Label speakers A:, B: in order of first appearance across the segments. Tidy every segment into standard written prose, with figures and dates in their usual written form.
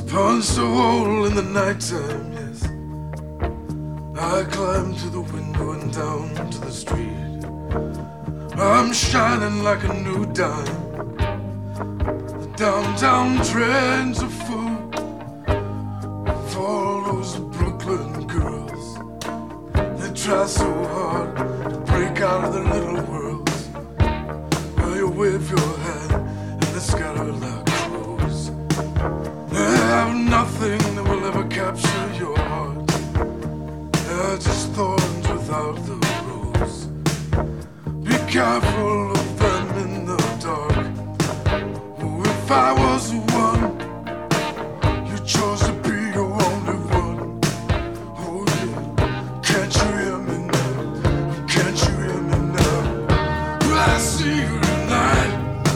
A: Punch a hole in the nighttime, yes. I climb to the window and down to the street. I'm shining like a new dime. The downtown trains are full for all those Brooklyn girls. They try so hard to break out of their little worlds. Well, you wave your hand and they scatter like crows. They have nothing that will ever capture your heart. They're just thorns without the rose. Be careful of them in the dark. Oh, if I was the one you chose to be your only one. Oh yeah, can't you hear me now? Can't you hear me now? Well, I see you tonight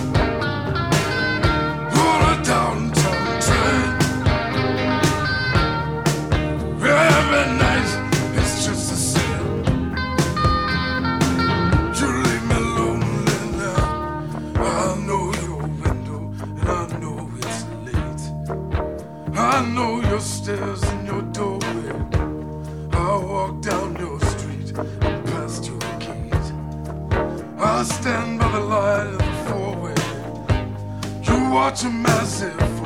A: on a downtown train. Every night it's just the same. You leave me lonely now. I know your window and I know it's late. I know your stairs and your doorway. I walk down your street and past your gate. I stand by the light of the four-way. You watch a massive